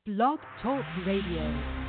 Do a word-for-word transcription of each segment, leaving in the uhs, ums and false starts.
Blog Talk Radio.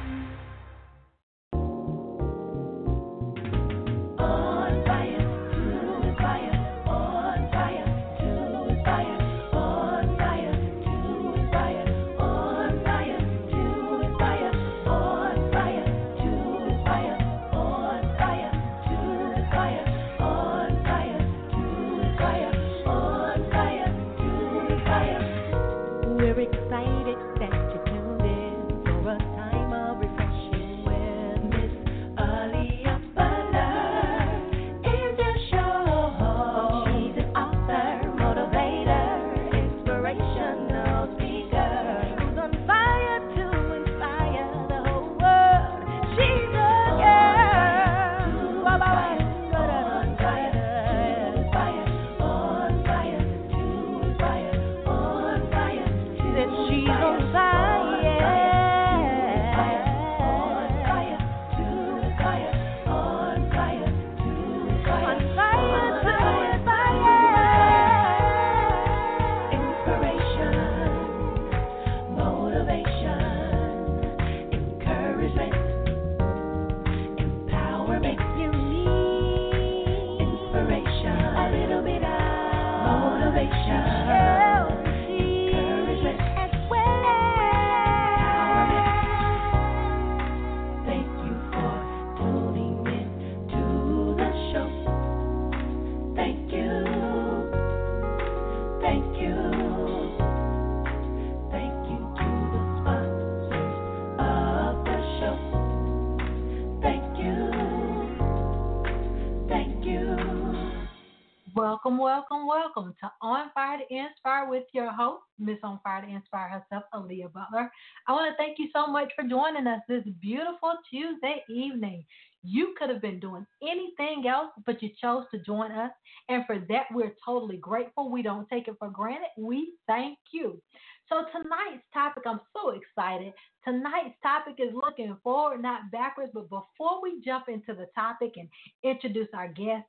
Welcome, welcome, welcome to On Fire to Inspire with your host, Miss On Fire to Inspire herself, Aaliyah Butler. I want to thank you so much for joining us this beautiful Tuesday evening. You could have been doing anything else, but you chose to join us, and for that, we're totally grateful. We don't take it for granted. We thank you. So tonight's topic, I'm so excited. Tonight's topic is looking forward, not backwards, but before we jump into the topic and introduce our guest,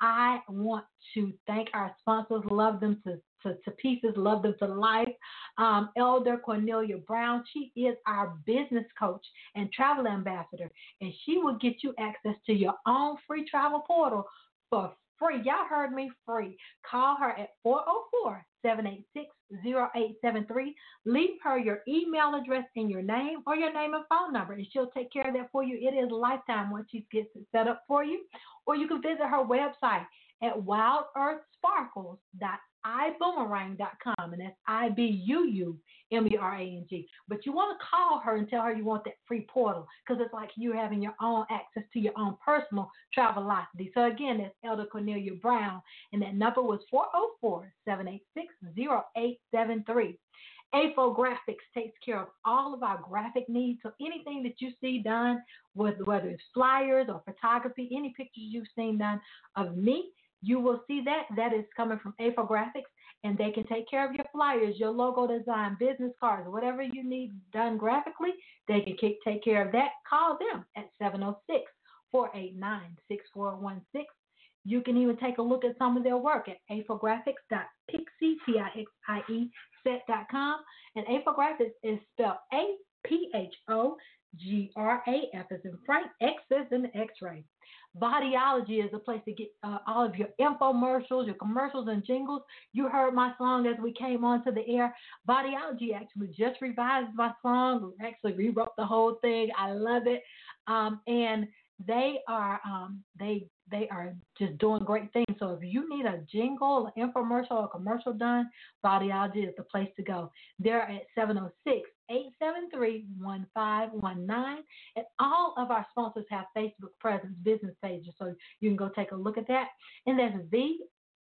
I want to thank our sponsors, love them to, to, to pieces, love them to life. Um, Elder Cornelia Brown, she is our business coach and travel ambassador, and she will get you access to your own free travel portal for free. Y'all heard me, free. Call her at four oh four, seven eight six, oh eight seven three. Leave her your email address and your name or your name and phone number, and she'll take care of that for you. It is lifetime once she gets it set up for you. Or you can visit her website at wild earth sparkles dot i boomerang dot com, and that's I B U U M E R A N G. But you want to call her and tell her you want that free portal, because it's like you having your own access to your own personal Travelocity. So again, that's Elder Cornelia Brown, and that number was four oh four, seven eight six, oh eight seven three. AFO Graphics takes care of all of our graphic needs. So anything that you see done, whether, whether it's flyers or photography, any pictures you've seen done of me, you will see that. That is coming from AFO Graphics, and they can take care of your flyers, your logo design, business cards, whatever you need done graphically, they can take care of that. Call them at seven oh six, four eight nine, six four one six. You can even take a look at some of their work at afographics dot pixie, P I X I E, set dot com. And AFOGraphics is spelled A P H O G R A F as in Frank, X as in X-ray. Bodyology is a place to get uh, all of your infomercials, your commercials and jingles. You heard my song as we came onto the air. Bodyology actually just revised my song, actually rewrote the whole thing. I love it. Um, and they are um, they they are just doing great things. So if you need a jingle, an infomercial, or a commercial done, Bodyology is the place to go. They're at seven oh six, eight seven three, one five one nine. And all of our sponsors have Facebook presence, business pages, so you can go take a look at that. And that's V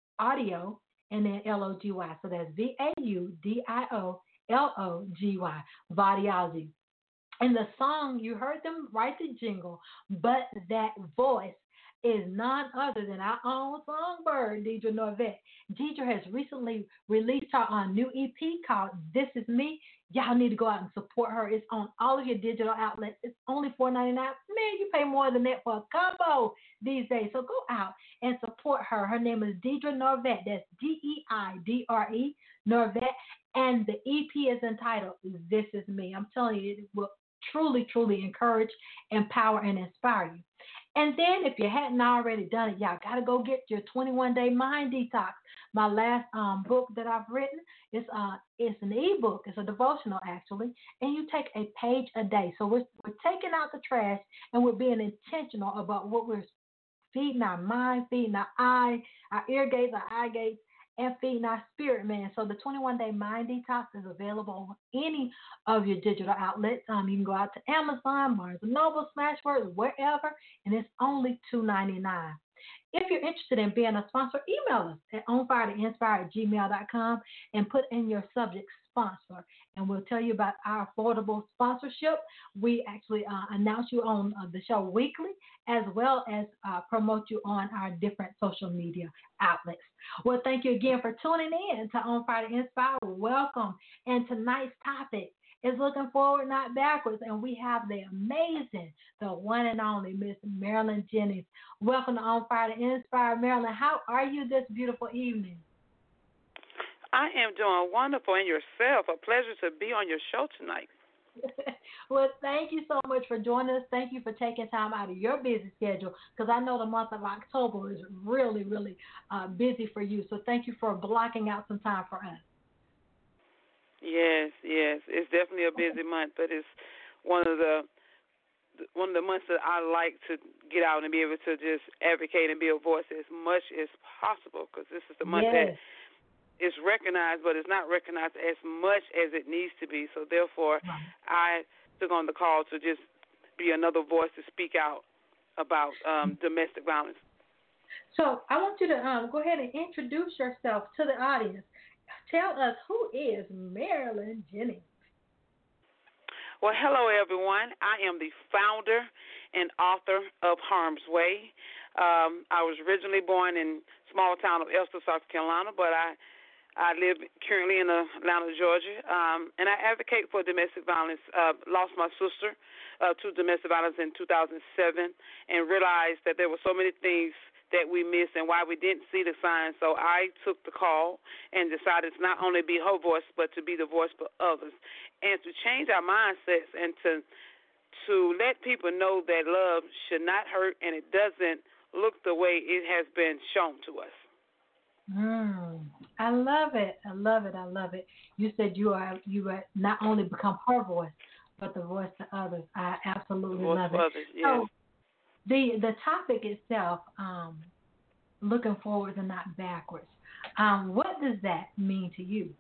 Audio and then L O G Y. So that's V A U D I O L O G Y, Bodyology. And the song, you heard them write the jingle, but that voice is none other than our own songbird, Deidre Norvett. Deidre has recently released her on new E P called This Is Me. Y'all need to go out and support her. It's on all of your digital outlets. It's only four ninety-nine. Man, you pay more than that for a combo these days. So go out and support her. Her name is Deidre Norvett. That's D E I D R E, Norvett. And the E P is entitled This Is Me. I'm telling you, it will truly, truly encourage, empower, and inspire you. And then if you hadn't already done it, y'all got to go get your twenty-one day Mind Detox. My last um, book that I've written is uh, it's an ebook. It's a devotional, actually. And you take a page a day. So we're, we're taking out the trash and we're being intentional about what we're feeding our mind, feeding our eye, our ear gates, our eye gates, and feeding our spirit, man. So the twenty-one day Mind Detox is available on any of your digital outlets. Um, you can go out to Amazon, Barnes and Noble, Smashwords, wherever, and it's only two ninety-nine. If you're interested in being a sponsor, email us at onfiretoinspire at gmail dot com and put in your subject sponsor, and we'll tell you about our affordable sponsorship. We actually uh, announce you on uh, the show weekly, as well as uh, promote you on our different social media outlets. Well, thank you again for tuning in to On Fire to Inspire. Welcome. And tonight's topic is looking forward, not backwards. And we have the amazing, the one and only Miss Marilyn Jennings. Welcome to On Fire to Inspire. Marilyn, how are you this beautiful evening? I am doing wonderful, and yourself. A pleasure to be on your show tonight. Well, thank you so much for joining us. Thank you for taking time out of your busy schedule, because I know the month of October is really, really uh, busy for you. So thank you for blocking out some time for us. Yes, yes. It's definitely a busy month, but it's one of the one of the months that I like to get out and be able to just advocate and be a voice as much as possible, because this is the month yes. that is recognized, but it's not recognized as much as it needs to be. So therefore, right. I took on the call to just be another voice to speak out about um, domestic violence. So I want you to um, go ahead and introduce yourself to the audience. Tell us, who is Marilyn Jennings? Well, hello, everyone. I am the founder and author of Harm's Way. Um, I was originally born in small town of Elster, South Carolina, but I I live currently in Atlanta, Georgia, um, and I advocate for domestic violence. Uh, lost my sister uh, to domestic violence in two thousand seven and realized that there were so many things that we missed and why we didn't see the signs. So I took the call and decided to not only be her voice, but to be the voice for others, and to change our mindsets and to to let people know that love should not hurt and it doesn't look the way it has been shown to us. Mm, I love it. I love it. I love it. You said you are you are not only become her voice, but the voice to others. I absolutely voice love for it. Others, yes. So the the topic itself, um, looking forward and not backwards. Um, what does that mean to you?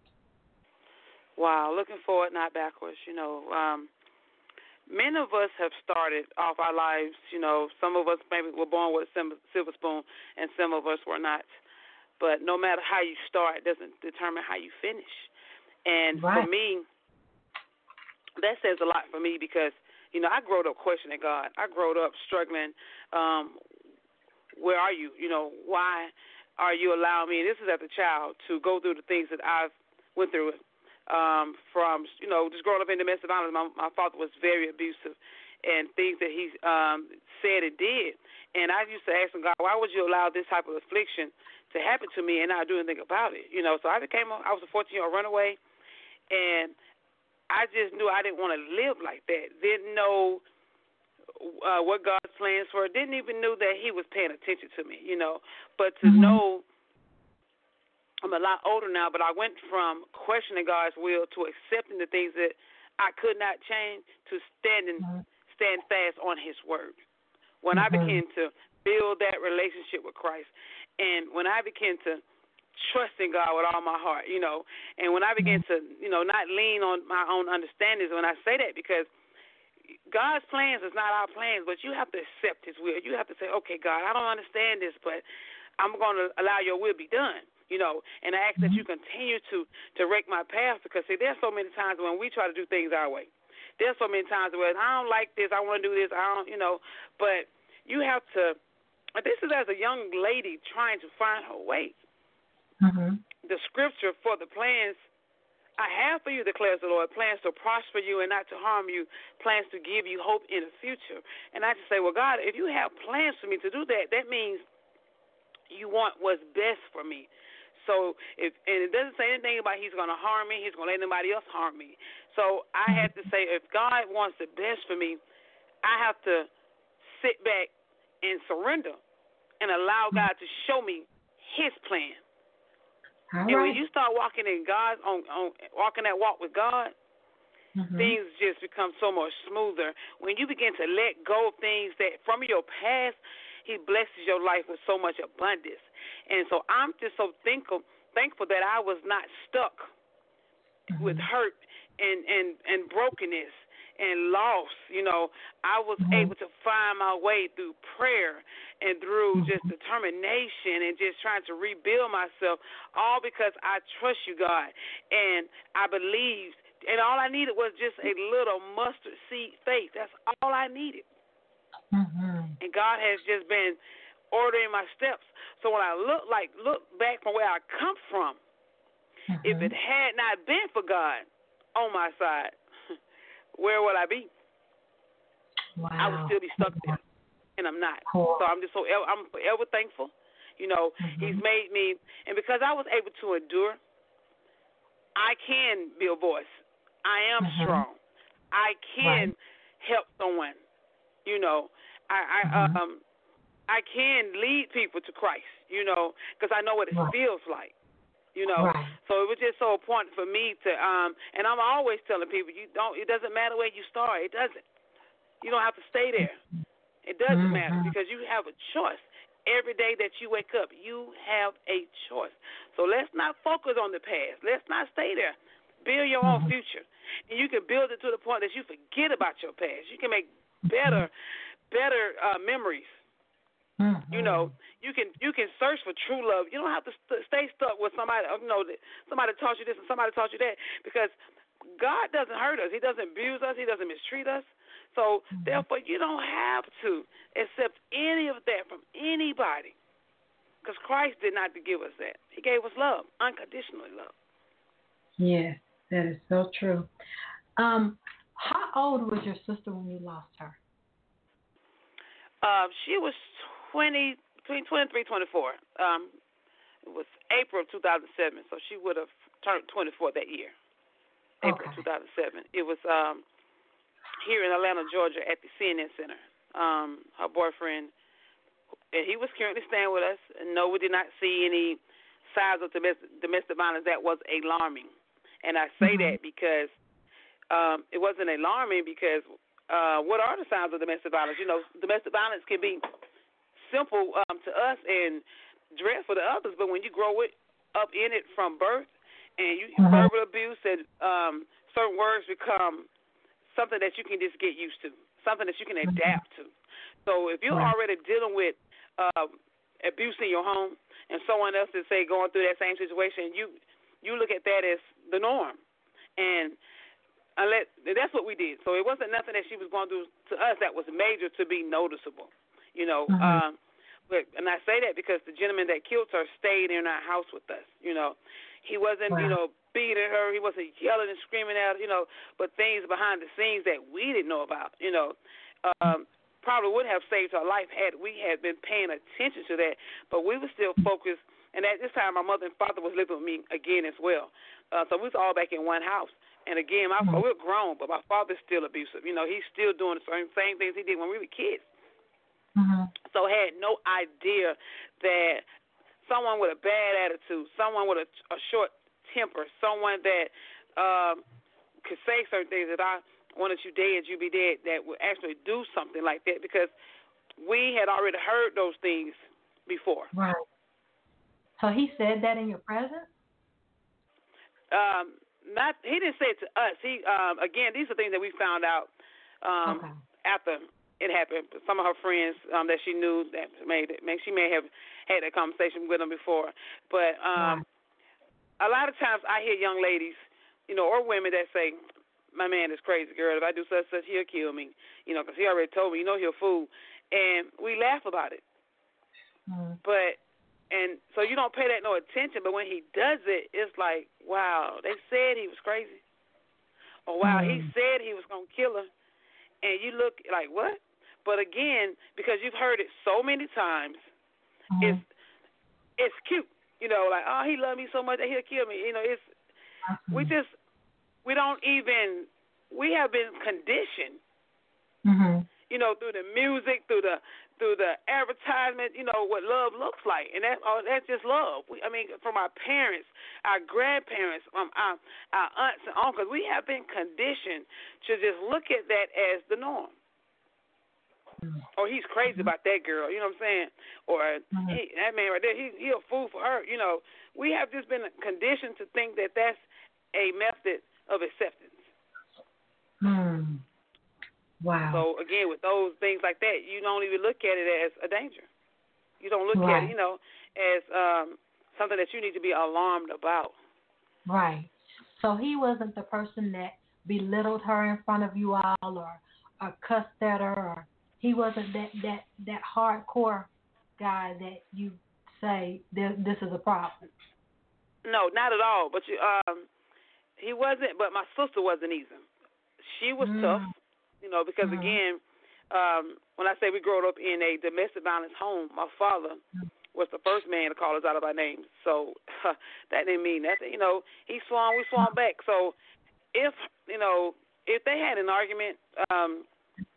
Wow, looking forward, not backwards. You know, um, many of us have started off our lives. You know, some of us maybe were born with a silver spoon, and some of us were not. But no matter how you start, it doesn't determine how you finish. And right. for me, that says a lot for me because, you know, I grew up questioning God. I grew up struggling. Um, where are you? You know, why are you allowing me, and this is as a child, to go through the things that I've went through um, from, you know, just growing up in domestic violence. My, my father was very abusive, and things that he um, said and did. And I used to ask him, God, why would you allow this type of affliction to happen to me and not do anything about it? You know, so I became, a, I was a fourteen-year-old runaway, and I just knew I didn't want to live like that. Didn't know uh, what God's plans were. Didn't even know that he was paying attention to me, you know. But to mm-hmm. know, I'm a lot older now, but I went from questioning God's will to accepting the things that I could not change to standing, mm-hmm. stand fast on his word. When mm-hmm. I began to build that relationship with Christ, and when I began to trust in God with all my heart, you know, and when I began to, you know, not lean on my own understandings when I say that, because God's plans is not our plans, but you have to accept his will. You have to say, okay, God, I don't understand this, but I'm going to allow your will be done, you know, and I ask mm-hmm. that you continue to direct my path, because, see, there's so many times when we try to do things our way. There's so many times where I don't like this, I want to do this, I don't, you know, but you have to, this is as a young lady trying to find her way. Mm-hmm. The scripture for the plans I have for you, declares the Lord, plans to prosper you and not to harm you, plans to give you hope in the future. And I just say, well, God, if you have plans for me to do that, that means you want what's best for me. So if and it doesn't say anything about he's going to harm me, he's going to let anybody else harm me. So I had to say, if God wants the best for me, I have to sit back and surrender and allow God to show me His plan. All and right. when you start walking in God, on, on walking that walk with God, mm-hmm. things just become so much smoother. When you begin to let go of things that from your past, He blesses your life with so much abundance. And so I'm just so thankful, thankful that I was not stuck mm-hmm. with hurt and, and, and brokenness and loss. You know, I was mm-hmm. able to find my way through prayer and through mm-hmm. just determination and just trying to rebuild myself, all because I trust you, God. And I believed, and all I needed was just a little mustard seed faith. That's all I needed. Mm-hmm. And God has just been ordering my steps. So when I look like look back from where I come from, mm-hmm. if it had not been for God on my side, where would I be? Wow. I would still be stuck there, and I'm not. Cool. So I'm just so I'm forever thankful. You know, mm-hmm. He's made me, and because I was able to endure, I can be a voice. I am mm-hmm. strong. I can right. help someone. You know, I I mm-hmm. um I can lead people to Christ. You know, because I know what it right. feels like. You know, right. So it was just so important for me to, um, and I'm always telling people, you don't. It doesn't matter where you start. It doesn't. You don't have to stay there. It doesn't mm-hmm. matter because you have a choice. Every day that you wake up, you have a choice. So let's not focus on the past. Let's not stay there. Build your mm-hmm. own future, and you can build it to the point that you forget about your past. You can make better, better uh, memories. Mm-hmm. You know, you can you can search for true love. You don't have to st- stay stuck with somebody. You know, somebody taught you this and somebody taught you that. Because God doesn't hurt us. He doesn't abuse us. He doesn't mistreat us. So mm-hmm. therefore, you don't have to accept any of that from anybody. Because Christ did not give us that. He gave us love, unconditionally love. Yes, that is so true. Um, how old was your sister when you lost her? Uh, she was twenty, between twenty-three and twenty-four. Um, it was April of two thousand seven, so she would have turned twenty-four that year. April okay. two thousand seven. It was um, here in Atlanta, Georgia, at the C N N Center. Um, her boyfriend, and he was currently staying with us. And no, we did not see any signs of domestic, domestic violence that was alarming. And I say mm-hmm. that because um, it wasn't alarming because uh, what are the signs of domestic violence? You know, domestic violence can be simple um, to us and dread for the others, but when you grow it up in it from birth and you mm-hmm. verbal abuse and um, certain words become something that you can just get used to, something that you can mm-hmm. adapt to. So if you're right. already dealing with uh, abuse in your home and someone else is, say, going through that same situation, you you look at that as the norm. And unless, that's what we did. So it wasn't nothing that she was going through to us that was major to be noticeable. You know, mm-hmm. um, but and I say that because the gentleman that killed her stayed in our house with us. You know, he wasn't, wow. you know, beating her. He wasn't yelling and screaming at her. You know, but things behind the scenes that we didn't know about. You know, um, probably would have saved her life had we had been paying attention to that. But we were still focused. And at this time, my mother and father was living with me again as well. Uh, so we was all back in one house. And again, my mm-hmm. we're grown, but my father's still abusive. You know, he's still doing the same, same things he did when we were kids. Mm-hmm. So had no idea that someone with a bad attitude, someone with a, a short temper, someone that um, could say certain things that I wanted you dead, you be dead, that would actually do something like that because we had already heard those things before. Right. So he said that in your presence? Um, not he didn't say it to us. He um, again, these are things that we found out um, okay. after it happened. Some of her friends um, that she knew that made it. Maybe she may have had that conversation with them before. But um, wow. a lot of times I hear young ladies, you know, or women that say, "My man is crazy, girl. If I do such such, he'll kill me." You know, because he already told me. You know, he'll fool. And we laugh about it. Mm. But and so you don't pay that no attention. But when he does it, it's like, wow, they said he was crazy. Or wow, mm. he said he was gonna kill her. And you look like, what? But again, because you've heard it so many times, mm-hmm. it's it's cute. You know, like, oh, he loved me so much that he'll kill me. You know, it's we just we don't even we have been conditioned. Mm-hmm. You know, through the music, through the through the advertisement, you know, what love looks like. And that, oh, that's just love. We, I mean, from our parents, our grandparents, um, our, our aunts and uncles, we have been conditioned to just look at that as the norm. Mm-hmm. Or he's crazy mm-hmm. about that girl, you know what I'm saying? Or mm-hmm. he, that man right there, he, he a fool for her. You know, we have just been conditioned to think that that's a method of acceptance. Hmm. Wow. So, again, with those things like that, you don't even look at it as a danger. You don't look right. at it, you know, as um, something that you need to be alarmed about. Right. So he wasn't the person that belittled her in front of you all or, or cussed at her. Or he wasn't that, that, that hardcore guy that you say this, this is a problem. No, not at all. But you, um, he wasn't, but my sister wasn't either. She was mm. tough. You know, because, mm-hmm. again, um, when I say we grew up in a domestic violence home, my father was the first man to call us out of our names. So uh, that didn't mean nothing. You know, he swung, we swung back. So if, you know, if they had an argument, um,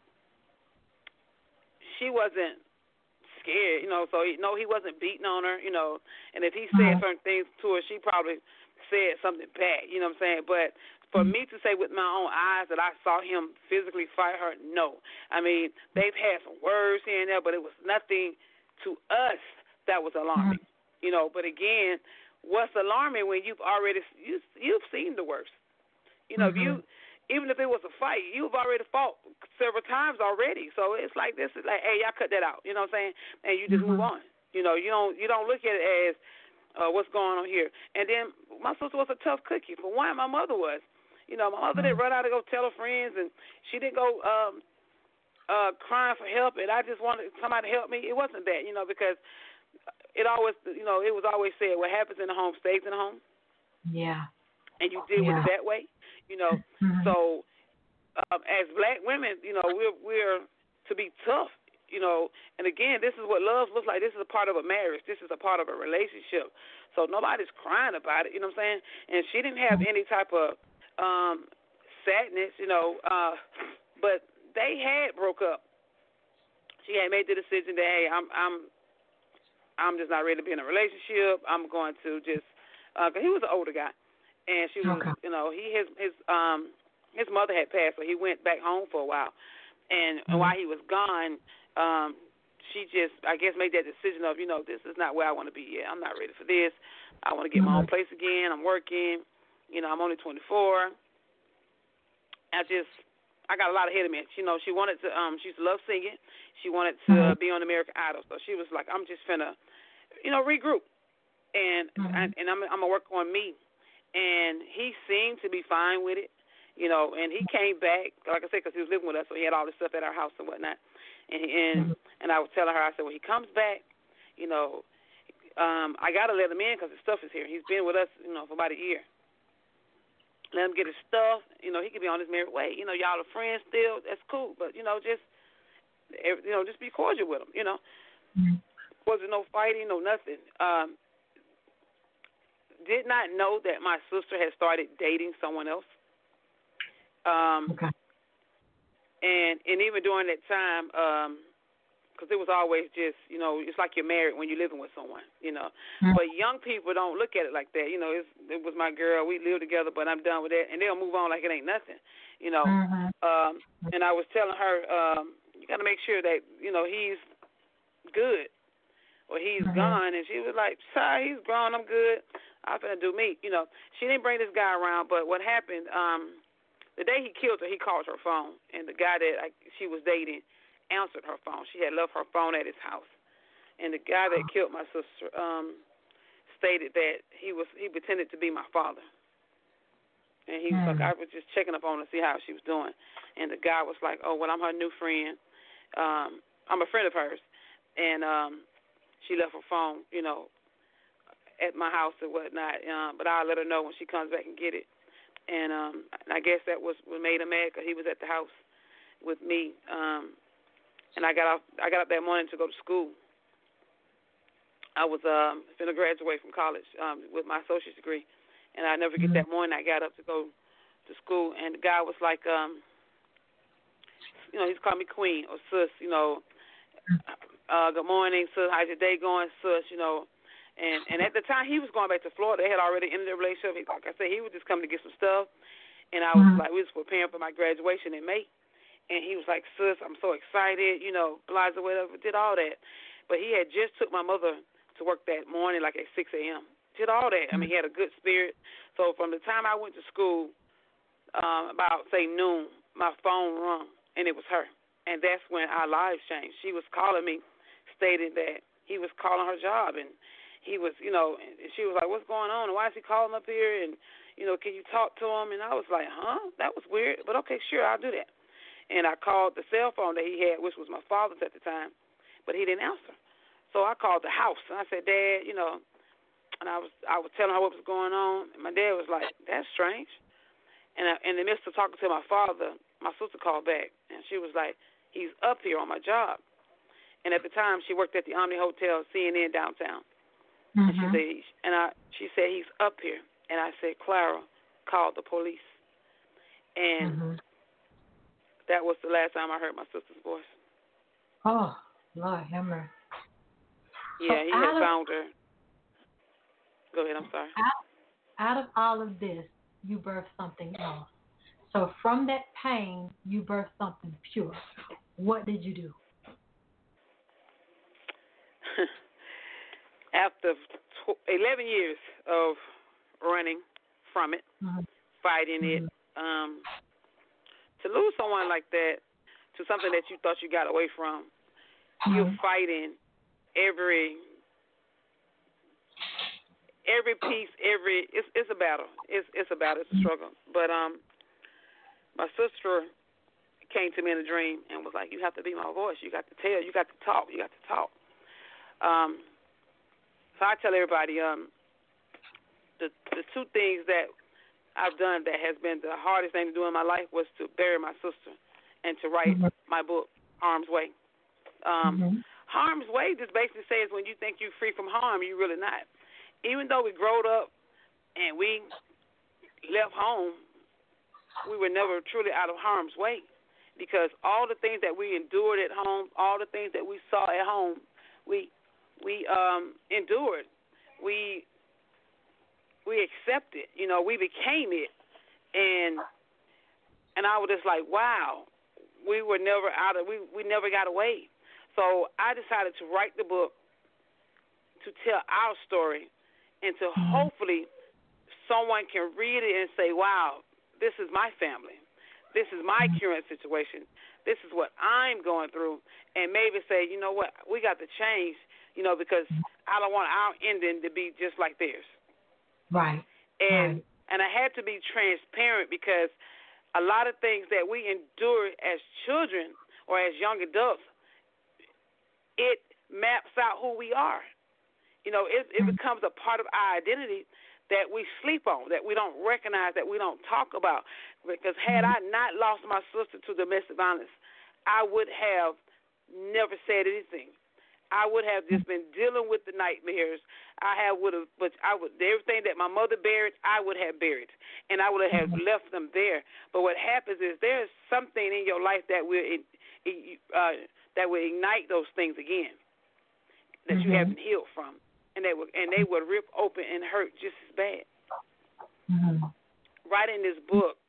she wasn't scared, you know, so, he, no, he wasn't beating on her, you know, and if he said mm-hmm. certain things to her, she probably said something bad, you know what I'm saying? But for me to say with my own eyes that I saw him physically fight her, no. I mean, they've had some words here and there, but it was nothing to us that was alarming. Mm-hmm. You know, but again, what's alarming when you've already, you, you've seen the worst. You know, mm-hmm. if you, even if it was a fight, you've already fought several times already. So it's like this is like, hey, y'all cut that out. You know what I'm saying? And you just mm-hmm. move on. You know, you don't, you don't look at it as uh, what's going on here. And then my sister was a tough cookie. For one, my mother was. You know, my mother didn't run out to go tell her friends, and she didn't go um, uh, crying for help, and I just wanted somebody to help me. It wasn't that, you know, because it always, you know, it was always said, what happens in the home stays in the home. Yeah. And you deal yeah. with it that way, you know. Mm-hmm. So um, as black women, you know, we're, we're to be tough, you know. And, again, this is what love looks like. This is a part of a marriage. This is a part of a relationship. So nobody's crying about it, you know what I'm saying? And she didn't have any type of Um, sadness, you know, uh, but they had broke up. She had made the decision that, hey, I'm, I'm, I'm just not ready to be in a relationship. I'm going to just, uh, cause he was an older guy, and she was, okay. you know, he his his um his mother had passed, so he went back home for a while, and, mm-hmm. and while he was gone, um, she just, I guess, made that decision of, you know, this is not where I want to be yet. I'm not ready for this. I want to get mm-hmm. my own place again. I'm working. You know, I'm only twenty-four. I just, I got a lot ahead of me. You know, she wanted to, um, she used to love singing. She wanted to mm-hmm. be on American Idol. So she was like, I'm just finna, you know, regroup. And mm-hmm. I, and I'm, I'm going to work on me. And he seemed to be fine with it, you know, and he came back, like I said, because he was living with us, so he had all this stuff at our house and whatnot. And, and, mm-hmm. and I was telling her, I said, when he comes back, you know, um, I got to let him in because his stuff is here. He's been with us, you know, for about a year. Let him get his stuff. You know, he could be on his merry way. You know, y'all are friends still. That's cool. But, you know, just, you know, just be cordial with him, you know. Mm-hmm. Wasn't no fighting, no nothing. Um, did not know that my sister had started dating someone else. Um, okay. And, and even during that time, um, because it was always just, you know, it's like you're married when you're living with someone, you know. Mm-hmm. But young people don't look at it like that. You know, it's, it was my girl. We live together, but I'm done with that. And they'll move on like it ain't nothing, you know. Mm-hmm. Um, and I was telling her, um, you got to make sure that, you know, he's good or he's mm-hmm. gone. And she was like, sorry, he's grown. I'm good. I'm finna do me. You know, she didn't bring this guy around. But what happened, um, the day he killed her, he called her phone. And the guy that I, she was dating answered her phone. She had left her phone at his house. And the guy that killed my sister um, stated that he was he pretended to be my father. And he was mm. like, I was just checking up on her to see how she was doing. And the guy was like, oh, well, I'm her new friend. Um, I'm a friend of hers. And um, she left her phone, you know, at my house and whatnot. Um, but I'll let her know when she comes back and get it. And, um, and I guess that was what made him mad because he was at the house with me. Um And I got off. I got up that morning to go to school. I was um, going to graduate from college um, with my associate's degree, and I never forget mm-hmm. that morning I got up to go to school, and the guy was like, um, you know, he's called me Queen or Sis, you know, uh, good morning, Sis, how's your day going, Sis, you know, and and at the time he was going back to Florida. They had already ended their relationship. He, like I said, he was just coming to get some stuff, and I was mm-hmm. like, we was preparing for my graduation in May, and he was like, Sis, I'm so excited, you know, blah, blah, whatever, did all that, but he had just took my mother to work that morning, like at six a.m. Did all that. I mean, he had a good spirit. So from the time I went to school, um, about, say, noon, my phone rung, and it was her. And that's when our lives changed. She was calling me, stating that he was calling her job, and he was, you know, and she was like, what's going on? And why is he calling up here? And, you know, can you talk to him? And I was like, huh? That was weird. But, okay, sure, I'll do that. And I called the cell phone that he had, which was my father's at the time, but he didn't answer. So I called the house, and I said, Dad, you know, and I was I was telling her what was going on, and my dad was like, that's strange. And I, in the midst of talking to my father, my sister called back, and she was like, he's up here on my job. And at the time, she worked at the Omni Hotel, C N N downtown. Mm-hmm. And she said, and I, she said, he's up here. And I said, Clara, call the police. And mm-hmm. that was the last time I heard my sister's voice. Oh, Lord, Hammer. Yeah, he so had of, found her. Go ahead, I'm sorry. Out, out of all of this, you birthed something else. So from that pain, you birthed something pure. What did you do? After tw- eleven years of running from it, mm-hmm. fighting mm-hmm. it, um, to lose someone like that to something that you thought you got away from, mm-hmm. you're fighting every every piece, every it's it's a battle. It's it's a battle. It's a struggle. But um, my sister came to me in a dream and was like, "You have to be my voice. You got to tell. You got to talk. You got to talk." Um, so I tell everybody um, the the two things that I've done that has been the hardest thing to do in my life was to bury my sister and to write mm-hmm. my book, Harm's Way. Um, mm-hmm. Harm's Way just basically says when you think you're free from harm, you're really not. Even though we growed up and we left home, we were never truly out of harm's way because all the things that we endured at home, all the things that we saw at home, we we um, endured. We we accepted. You know, we became it, and and I was just like, wow, we were never out of we we never got away. So I decided to write the book to tell our story. And to hopefully someone can read it and say, wow, this is my family. This is my current situation. This is what I'm going through. And maybe say, you know what, we got to change, you know, because I don't want our ending to be just like theirs. Right. And right. and I had to be transparent because a lot of things that we endure as children or as young adults, it maps out who we are. You know, it, it becomes a part of our identity that we sleep on, that we don't recognize, that we don't talk about. Because had I not lost my sister to domestic violence, I would have never said anything. I would have just been dealing with the nightmares. I have would have, but I would everything that my mother buried, I would have buried, and I would have left them there. But what happens is there's something in your life that will uh, that will ignite those things again that mm-hmm. you haven't healed from. And they would, and they would rip open and hurt just as bad. Mm-hmm. Writing this book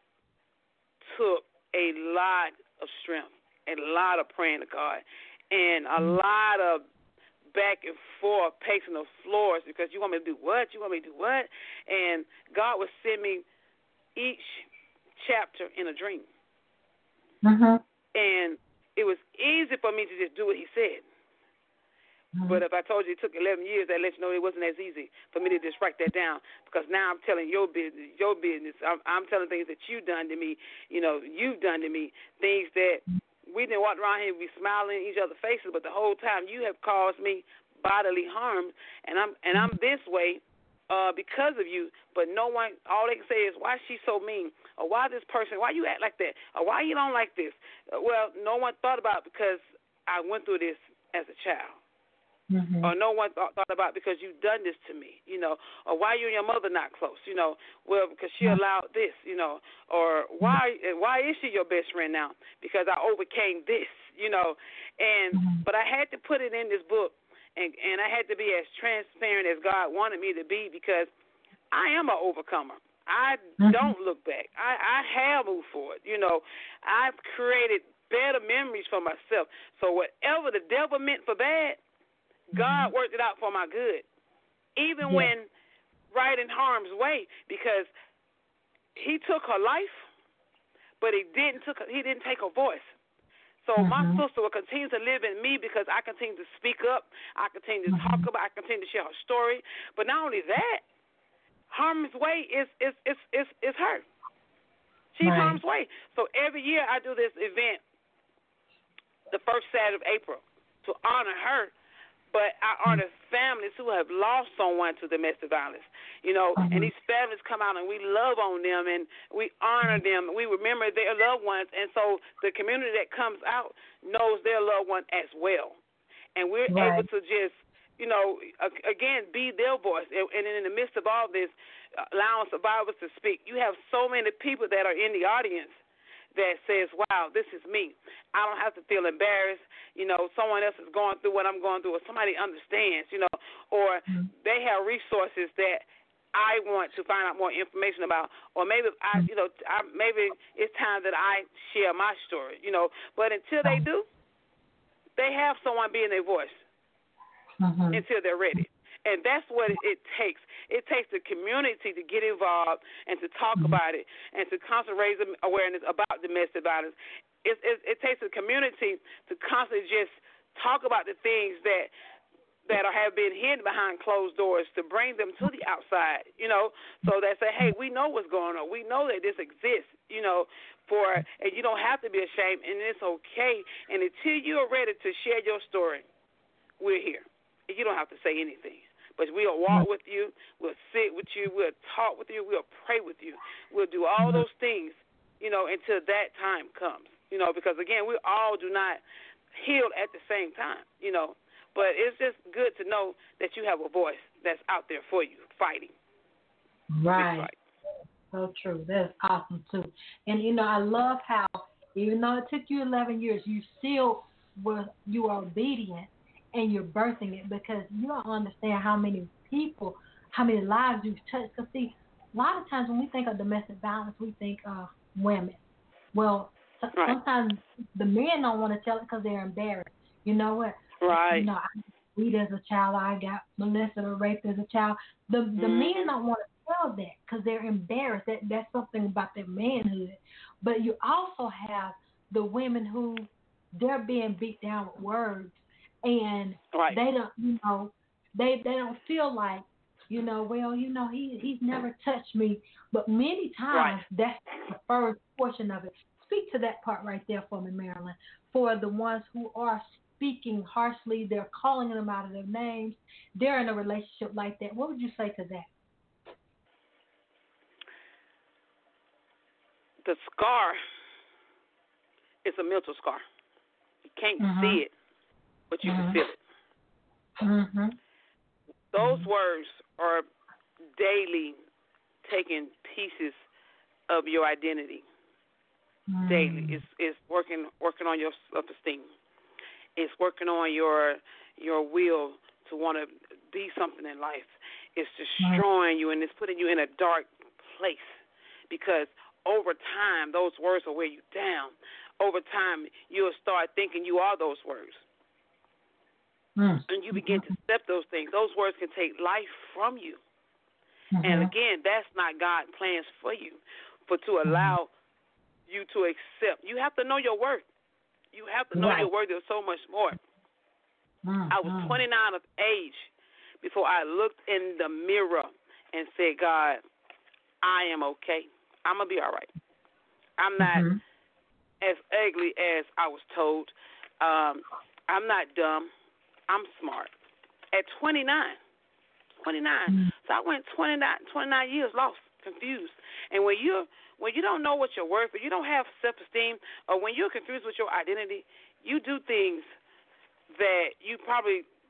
took a lot of strength, a lot of praying to God, and a mm-hmm. lot of back and forth pacing the floors because you want me to do what? You want me to do what? And God would send me each chapter in a dream. Mm-hmm. And it was easy for me to just do what he said. Mm-hmm. But if I told you it took eleven years, that lets you know it wasn't as easy for me to just write that down because now I'm telling your business, your business. I'm, I'm telling things that you've done to me, you know, you've done to me, things that we didn't walk around here, we smiling in each other's faces, but the whole time you have caused me bodily harm, and I'm and I'm this way uh, because of you. But no one, all they can say is, why is she so mean? Or why this person, why you act like that? Or why you don't like this? Uh, well, no one thought about it because I went through this as a child. Mm-hmm. or no one thought, thought about because you've done this to me, you know, or why you and your mother not close, you know, well, because she allowed this, you know, or why why is she your best friend now? Because I overcame this, you know, and but I had to put it in this book, and, and I had to be as transparent as God wanted me to be because I am an overcomer. I don't look back. I, I have moved forward, you know. I've created better memories for myself. So whatever the devil meant for bad, God worked it out for my good, even yes. when right in harm's way, because he took her life, but he didn't took he didn't take her voice. So mm-hmm. my sister will continue to live in me because I continue to speak up, I continue to mm-hmm. talk about, I continue to share her story. But not only that, harm's way is is is is, is her. She's right. harm's way. So every year I do this event, the first Saturday of April, to honor her. But I honor families who have lost someone to domestic violence, you know, mm-hmm. and these families come out and we love on them and we honor them. We remember their loved ones. And so the community that comes out knows their loved one as well. And we're right. able to just, you know, again, be their voice. And in the midst of all this, allowing survivors to speak. You have so many people that are in the audience that says, wow, this is me. I don't have to feel embarrassed. You know, someone else is going through what I'm going through, or somebody understands, you know, or mm-hmm. they have resources that I want to find out more information about, or maybe I, you know, I, maybe it's time that I share my story, you know. But until they do, they have someone being their voice mm-hmm. until they're ready. And that's what it takes. It takes the community to get involved and to talk mm-hmm. about it and to constantly raise awareness about domestic violence. It, it, it takes the community to constantly just talk about the things that that are, have been hidden behind closed doors, to bring them to the outside, you know, so they say, hey, we know what's going on. We know that this exists, you know, for, and you don't have to be ashamed, and it's okay. And until you are ready to share your story, we're here. You don't have to say anything. But we'll walk with you, we'll sit with you, we'll talk with you, we'll pray with you. We'll do all those things, you know, until that time comes, you know, because, again, we all do not heal at the same time, you know. But it's just good to know that you have a voice that's out there for you, fighting. Right. So true. That's awesome, too. And, you know, I love how, even though it took you eleven years, you still were, you are obedient. And you're birthing it, because you don't understand how many people, how many lives you've touched. Because, see, a lot of times when we think of domestic violence, we think of women. Well, right. sometimes the men don't want to tell it because they're embarrassed. You know what? Right. You know, I beat as a child. I got molested or raped as a child. The the mm-hmm. men don't want to tell that because they're embarrassed. That That's something about their manhood. But you also have the women who, they're being beat down with words. And right. they don't, you know, they they don't feel like, you know, well, you know, he he's never touched me. But many times right. that's the first portion of it. Speak to that part right there for me, Marilyn. For the ones who are speaking harshly, they're calling them out of their names, they're in a relationship like that. What would you say to that? The scar is a mental scar. You can't mm-hmm. see it, but you mm-hmm. can feel it. Mm-hmm. Those mm-hmm. words are daily taking pieces of your identity. Mm-hmm. Daily, it's it's working working on your self-esteem. It's working on your your will to want to be something in life. It's destroying mm-hmm. you, and it's putting you in a dark place, because over time those words will wear you down. Over time, you'll start thinking you are those words. Mm. And you begin to accept those things. Those words can take life from you. Mm-hmm. And again, that's not God's plans for you, for to allow mm-hmm. you to accept. You have to know your worth. You have to know right. your worth. There's so much more. Mm-hmm. I was twenty-nine of age before I looked in the mirror and said, God, I am okay. I'm going to be all right. I'm not mm-hmm. as ugly as I was told. Um, I'm not dumb. I'm smart. At twenty-nine, twenty-nine. Mm-hmm. So I went twenty-nine, twenty-nine years lost, confused. And when you when you don't know what you're worth, or you don't have self-esteem, or when you're confused with your identity, you do things that you probably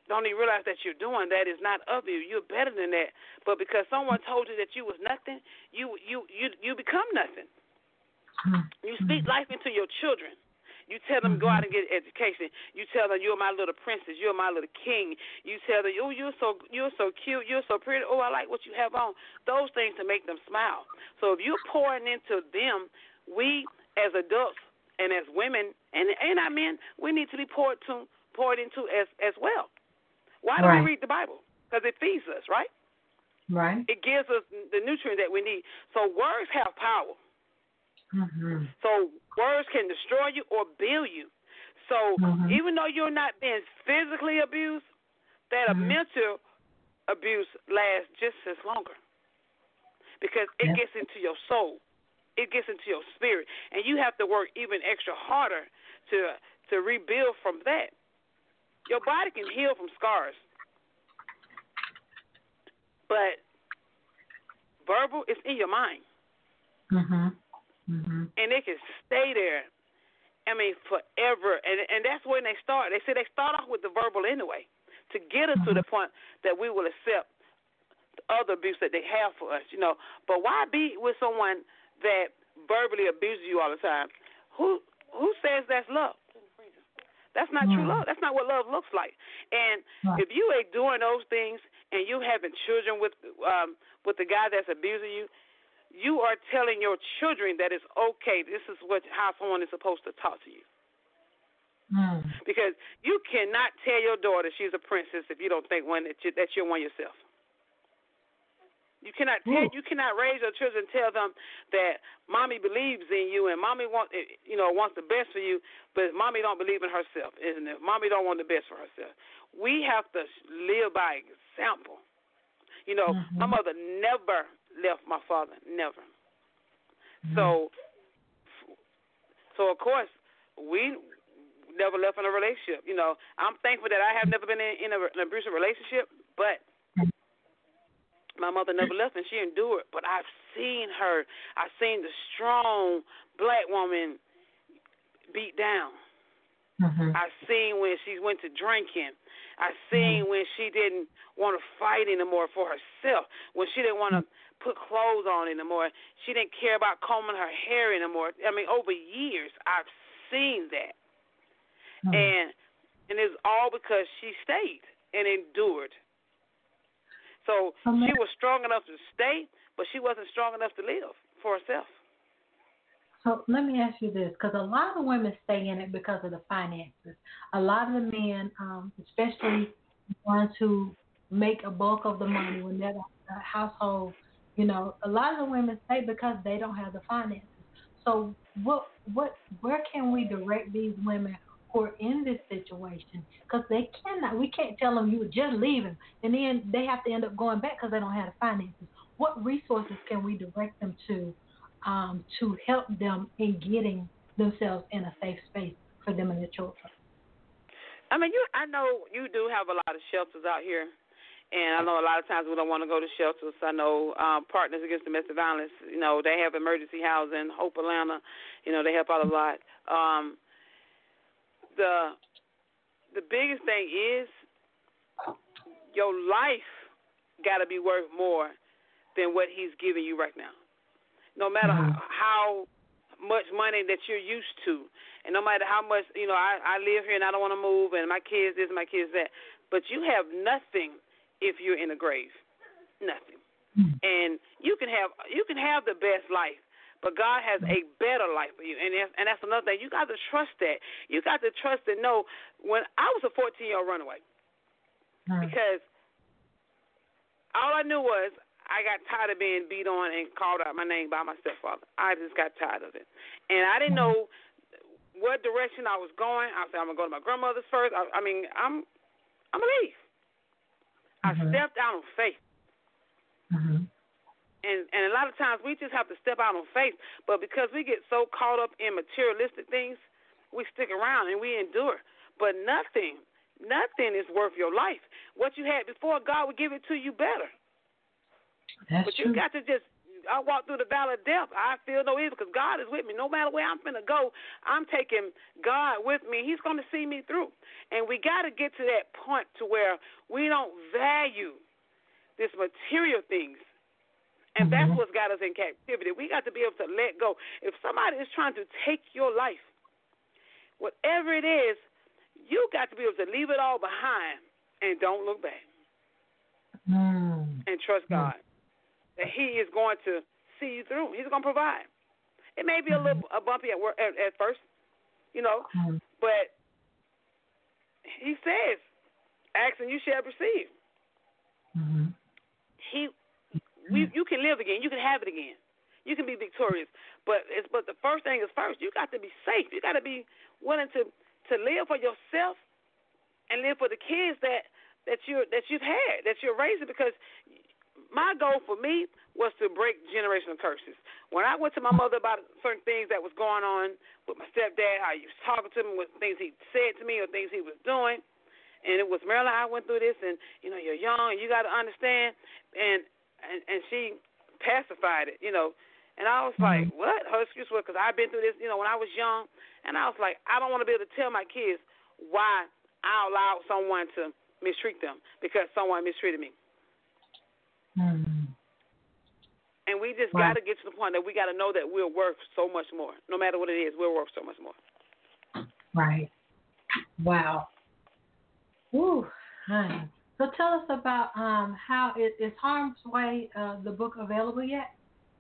don't even realize that you're doing that is not of you. You're better than that. But because someone told you that you was nothing, you you you you become nothing. You speak life into your children. You tell them go out and get education. You tell them you're my little princess. You're my little king. You tell them, oh, you're so you're so cute. You're so pretty. Oh, I like what you have on. Those things to make them smile. So if you're pouring into them, we as adults and as women and and our men, we need to be poured to poured into as as well. Why do right. we read the Bible? Because it feeds us, right? Right. It gives us the nutrient that we need. So words have power. Mm-hmm. So words can destroy you or build you. So mm-hmm. even though you're not being physically abused, that mm-hmm. a mental abuse lasts just as longer because it yep. gets into your soul. It gets into your spirit. And you have to work even extra harder to to rebuild from that. Your body can heal from scars. But verbal is in your mind. Mm-hmm. Mm-hmm. And they can stay there, I mean, forever. And and that's when they start. They say they start off with the verbal anyway to get us mm-hmm. to the point that we will accept the other abuse that they have for us, you know. But why be with someone that verbally abuses you all the time? Who who says that's love? That's not mm-hmm. true love. That's not what love looks like. And right. if you ain't doing those things and you having children with um, with the guy that's abusing you, you are telling your children that it's okay. This is what how someone is supposed to talk to you. Mm. Because you cannot tell your daughter she's a princess if you don't think one that, you, that you're one yourself. You cannot tell, you cannot raise your children and tell them that mommy believes in you and mommy want you know wants the best for you, but mommy don't believe in herself, isn't it? Mommy don't want the best for herself. We have to live by example. You know, mm-hmm. my mother never left my father, never. Mm-hmm. So, so of course, we never left in a relationship. You know, I'm thankful that I have never been in, in a, an abusive relationship, but my mother never left and she endured. But I've seen her. I've seen the strong black woman beat down. Mm-hmm. I've seen when she went to drinking. I've seen mm-hmm. when she didn't want to fight anymore for herself, when she didn't want to put clothes on anymore. She didn't care about combing her hair anymore. I mean, over years, I've seen that. Mm-hmm. And and it's all because she stayed and endured. So mm-hmm. she was strong enough to stay, but she wasn't strong enough to live for herself. So let me ask you this, because a lot of women stay in it because of the finances. A lot of the men, um, especially ones who make a bulk of the money when they're a household, you know, a lot of the women stay because they don't have the finances. So what, what, where can we direct these women who are in this situation? Because they cannot, we can't tell them you were just leaving, and then they have to end up going back because they don't have the finances. What resources can we direct them to um, to help them in getting themselves in a safe space for them and their children? I mean, you, I know you do have a lot of shelters out here. And I know a lot of times we don't want to go to shelters. I know um, Partners Against Domestic Violence, you know, they have emergency housing. Hope Atlanta, you know, they help out a lot. Um, the the biggest thing is your life got to be worth more than what he's giving you right now. No matter mm-hmm. how, how much money that you're used to, and no matter how much, you know, I, I live here and I don't want to move, and my kids this, my kids that, but you have nothing if you're in a grave, nothing. Mm-hmm. And you can have you can have the best life, but God has a better life for you, and that's, and that's another thing. You got to trust that. You got to trust and know. When I was a fourteen-year-old runaway, mm-hmm. because all I knew was I got tired of being beat on and called out my name by my stepfather. I just got tired of it, and I didn't know what direction I was going. I said I'm gonna go to my grandmother's first. I, I mean, I'm I'm gonna leave. I mm-hmm. stepped out on faith. Mm-hmm. And and a lot of times we just have to step out on faith. But because we get so caught up in materialistic things, we stick around and we endure. But nothing, nothing is worth your life. What you had before, God will give it to you better. That's but you true. got to just I walk through the valley of death, I feel no evil because God is with me. No matter where I'm finna go, I'm taking God with me. He's going to see me through. And we got to get to that point to where we don't value this material things. And mm-hmm. that's what's got us in captivity. We got to be able to let go. If somebody is trying to take your life, whatever it is, you got to be able to leave it all behind and don't look back. Mm. And trust God that He is going to see you through. He's going to provide. It may be a little a bumpy at work at, at first, you know, mm. but He says, "Ask and you shall receive." Mm-hmm. He, we, you can live again. You can have it again. You can be victorious. But it's but the first thing is first. You got to be safe. You got to be willing to, to live for yourself and live for the kids that. that you that you've had, that you're raising, because my goal for me was to break generational curses. When I went to my mother about certain things that was going on with my stepdad, how he was talking to me, with things he said to me or things he was doing, and it was, Marilyn, I went through this, and, you know, you're young, and you got to understand, and, and and she pacified it, you know, and I was like, what? Her excuse was, because I've been through this, you know, when I was young, and I was like, I don't want to be able to tell my kids why I allowed someone to mistreat them because someone mistreated me. Mm. And we just Right. got to get to the point that we got to know that we're worth so much more. No matter what it is, we're worth so much more. Right. Wow. Woo. Honey. So tell us about um, how it is Harm's Way, uh, the book, available yet?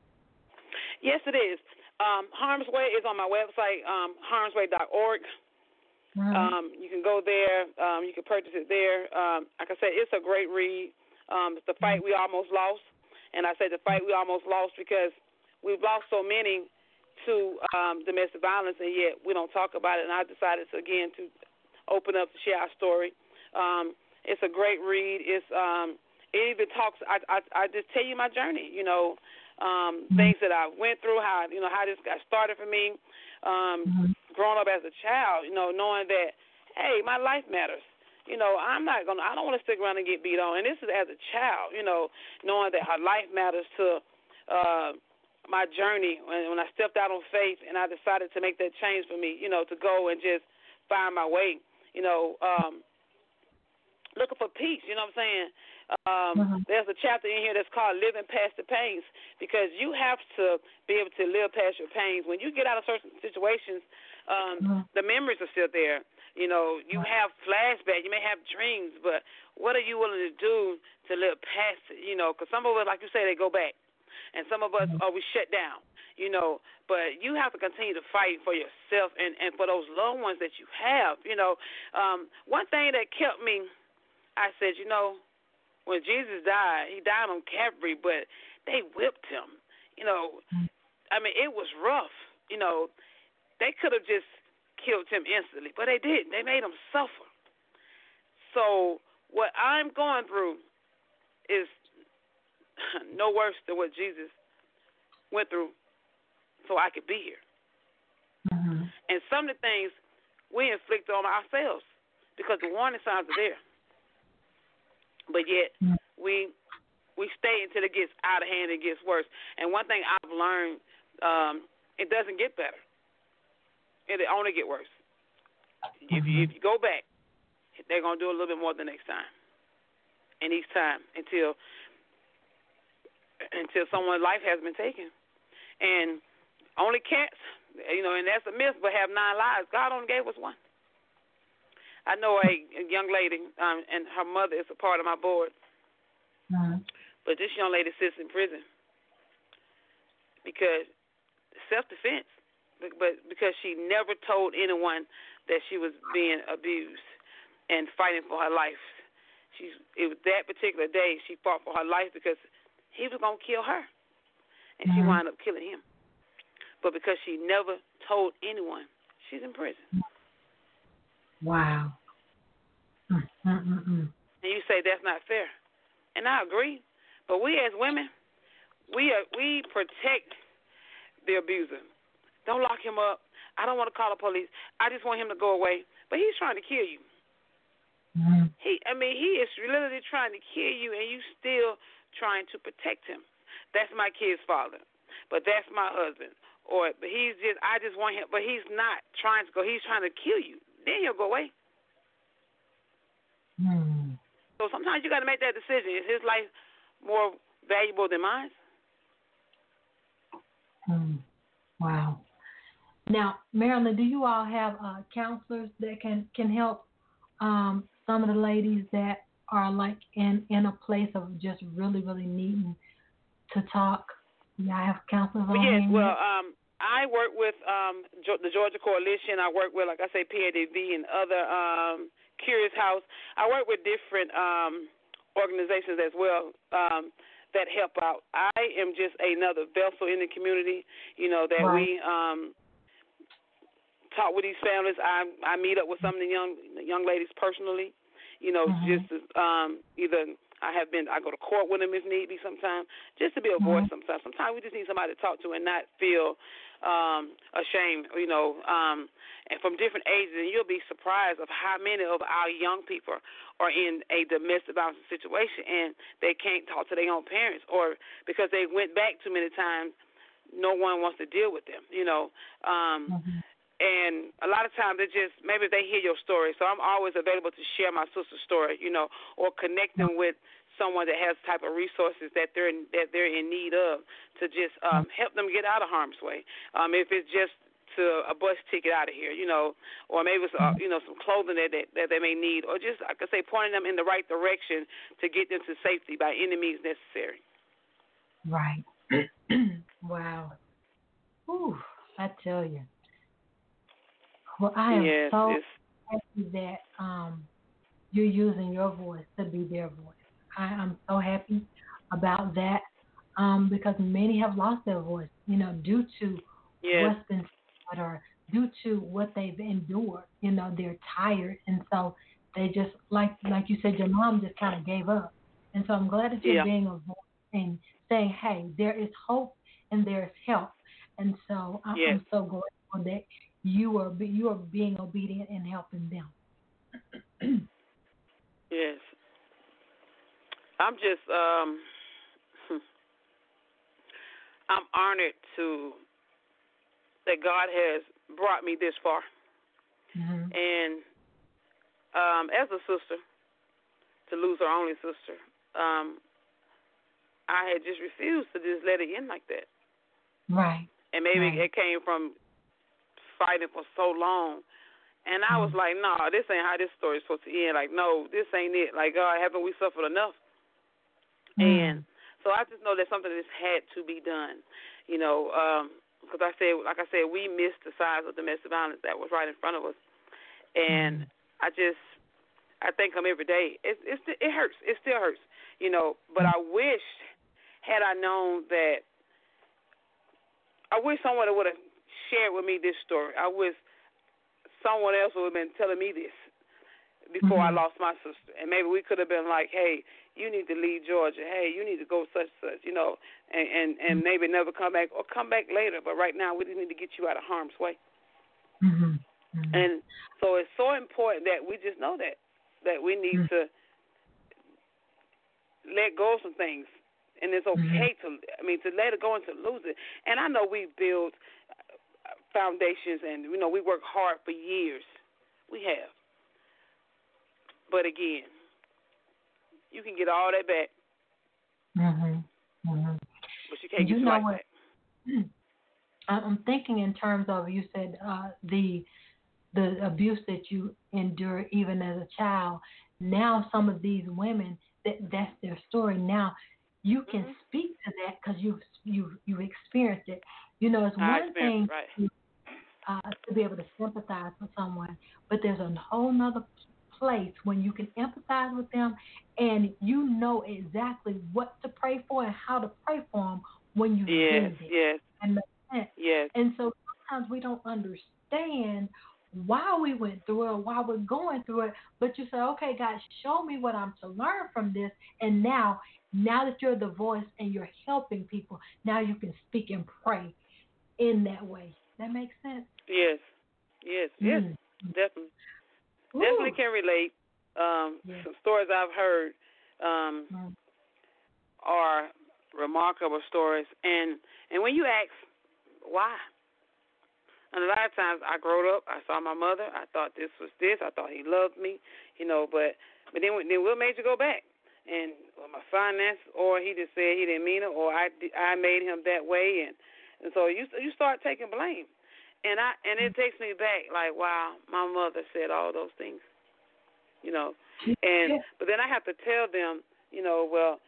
Yes, it is. Um, Harm's Way is on my website, um, harms way dot org. Mm-hmm. Um, you can go there. Um, you can purchase it there. Um, like I said, it's a great read. Um, it's the fight we almost lost. And I say the fight we almost lost because we've lost so many to um, domestic violence, and yet we don't talk about it. And I decided, to, again, to open up to share our story. Um, it's a great read. It's um, It even talks, I, I, I just tell you my journey, you know, um, mm-hmm. things that I went through, how, you know, how this got started for me. Um, mm-hmm. Growing up as a child, you know, knowing that, hey, my life matters. You know, I'm not going to, I don't want to stick around and get beat on. And this is as a child, you know, knowing that her life matters to uh, my journey when, when I stepped out on faith and I decided to make that change for me, you know, to go and just find my way, you know, um, looking for peace, you know what I'm saying? Um, mm-hmm. There's a chapter in here that's called Living Past the Pains, because you have to be able to live past your pains. When you get out of certain situations, um, mm-hmm. the memories are still there. You know, you have flashbacks, you may have dreams, but what are you willing to do to live past it? You know, because some of us, like you say, they go back, and some of us, mm-hmm. are we shut down, you know, but you have to continue to fight for yourself and, and for those loved ones that you have, you know. Um, one thing that kept me, I said, you know, when Jesus died, he died on Calvary, but they whipped him. You know, I mean, it was rough. You know, they could have just killed him instantly, but they didn't. They made him suffer. So what I'm going through is no worse than what Jesus went through so I could be here. Mm-hmm. And some of the things we inflict on ourselves because the warning signs are there. But yet mm-hmm. we we stay until it gets out of hand and gets worse. And one thing I've learned, um, it doesn't get better. It'll only get worse. Mm-hmm. If you, if you go back, they're going to do a little bit more the next time. And each time until until someone's life has been taken. And only cats, you know, and that's a myth, but have nine lives. God only gave us one. I know a, a young lady, um, and her mother is a part of my board. Mm-hmm. But this young lady sits in prison because self-defense, but because she never told anyone that she was being abused and fighting for her life. She's, it was that particular day she fought for her life because he was going to kill her, and mm-hmm. she wound up killing him. But because she never told anyone, she's in prison. Wow. Mm-mm-mm. And you say that's not fair, and I agree. But we as women, we are, we protect the abuser. Don't lock him up. I don't want to call the police. I just want him to go away. But he's trying to kill you. Mm-hmm. He, I mean, he is literally trying to kill you, and you still trying to protect him. that's my kid's father, but that's my husband, or but he's just I just want him, but he's not trying to go. He's trying to kill you. Then he'll go away. Hmm. So sometimes you got to make that decision. Is his life more valuable than mine? Hmm. Wow. Now, Marilyn, do you all have uh, counselors that can, can help um, some of the ladies that are like in, in a place of just really, really needing to talk? Yeah, I have counselors on Yes, hand. well, um, I work with um, the Georgia Coalition. I work with, like I say, P A D V and other um, Curious House. I work with different um, organizations as well um, that help out. I am just another vessel in the community, you know, that right. we um, talk with these families. I I meet up with some of the young young ladies personally, you know, mm-hmm. just to, um, either I have been I go to court with them if need be sometimes, just to be a mm-hmm. voice sometimes. Sometimes we just need somebody to talk to and not feel um, ashamed, you know, um, and from different ages. And you'll be surprised of how many of our young people are in a domestic violence situation and they can't talk to their own parents, or because they went back too many times, no one wants to deal with them, you know. Um, mm-hmm. And a lot of times it just, maybe they hear your story. So I'm always available to share my sister's story, you know, or connect them with someone that has type of resources that they're in, that they're in need of to just um, help them get out of harm's way. Um, if it's just to a bus ticket out of here, you know, or maybe it's, uh, you know, some clothing that they, that they may need, or just, like I say, pointing them in the right direction to get them to safety by any means necessary. Right. Wow. Ooh, I tell you. Well, I am yes, so it's, happy that um, you're using your voice to be their voice. I, I'm so happy about that um, because many have lost their voice, you know, due to yes. what's been said or due to what they've endured. You know, they're tired, and so they just, like like you said, your mom just kind of gave up. And so I'm glad that you're yeah. being a voice and saying, hey, there is hope and there is help. And so I'm, yes. I'm so grateful that you are you are being obedient and helping them. yes. I'm just um I'm honored to that God has brought me this far. Mm-hmm. And um as a sister, to lose her only sister, um I had just refused to just let it end like that. Right. And maybe right. it came from fighting for so long. And I was mm-hmm. like, no, nah, this ain't how this story's supposed to end. Like, no, this ain't it. Like, God, haven't we suffered enough? Mm. And so I just know that something that had to be done, you know, because um, I said, like I said, we missed the size of domestic violence that was right in front of us. And mm. I just, I thank him every day. It, it, it hurts. It still hurts, you know, but mm. I wish, had I known that, I wish someone would have shared with me this story. I wish someone else would have been telling me this before mm-hmm. I lost my sister. And maybe we could have been like, hey, you need to leave Georgia. Hey, you need to go such, such, you know, and, and, and mm-hmm. maybe never come back or come back later. But right now we just need to get you out of harm's way. Mm-hmm. Mm-hmm. And so it's so important that we just know that, that we need mm-hmm. to let go of some things. And it's okay mm-hmm. to, I mean, to let it go and to lose it. And I know we build foundations and, you know, we work hard for years. We have. But again, you can get all that back. Mm-hmm. Mm-hmm. But you can't you get your know life what? back. I'm thinking in terms of, you said uh, the the abuse that you endured even as a child. Now some of these women, that that's their story. Now you can mm-hmm. speak to that because you've, you've, you've experienced it. You know, it's I one thing right. to, uh, to be able to sympathize with someone, but there's a whole nother place when you can empathize with them and you know exactly what to pray for and how to pray for them when you yes, did it. Yes, and yes. And so sometimes we don't understand why we went through it or why we're going through it, but you say, okay, God, show me what I'm to learn from this. And now, now that you're the voice and you're helping people, now you can speak and pray in that way. That makes sense? Yes, yes, yes, mm. definitely. Ooh. Definitely can relate. Um, yes. Some stories I've heard um, mm. are remarkable stories. And and when you ask why, and a lot of times I grew up, I saw my mother, I thought this was this, I thought he loved me, you know, but but then then what made you go back? And well, my finance, or he just said he didn't mean it, or I, I made him that way, and and so you you start taking blame, and I and it takes me back like, wow, my mother said all those things, you know, and but then I have to tell them, you know, well,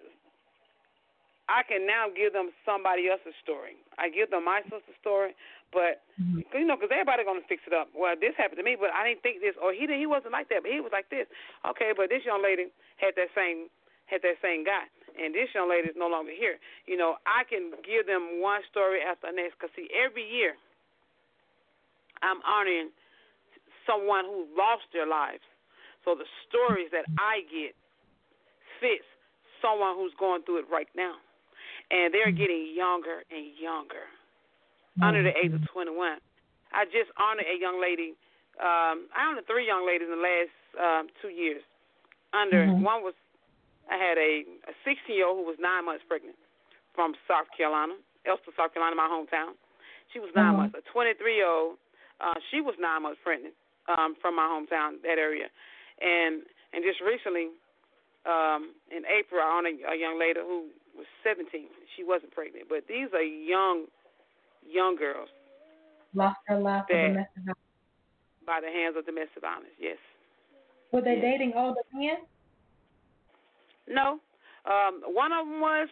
I can now give them somebody else's story. I give them my sister's story, but mm-hmm. you know, because everybody gonna fix it up. Well, this happened to me, but I didn't think this, or he didn't, he wasn't like that, but he was like this. Okay, but this young lady had that same had that same guy, and this young lady is no longer here. You know, I can give them one story after the next. Because see, every year I'm honoring someone who lost their lives. So the stories that I get fits someone who's going through it right now. And they're getting younger and younger, mm-hmm. under the age of twenty-one. I just honored a young lady. Um, I honored three young ladies in the last um, two years. Under mm-hmm. one was, I had a sixteen-year-old who was nine months pregnant from South Carolina, Elster, South Carolina, my hometown. She was nine mm-hmm. months. A twenty-three-year-old, uh, she was nine months pregnant um, from my hometown, that area. And and just recently, um, in April, I honored a young lady who was seventeen. She wasn't pregnant, but these are young, young girls. Lost her life for domestic violence. By the hands of domestic violence, yes. Were they yes. dating older men? No. Um, one of them was,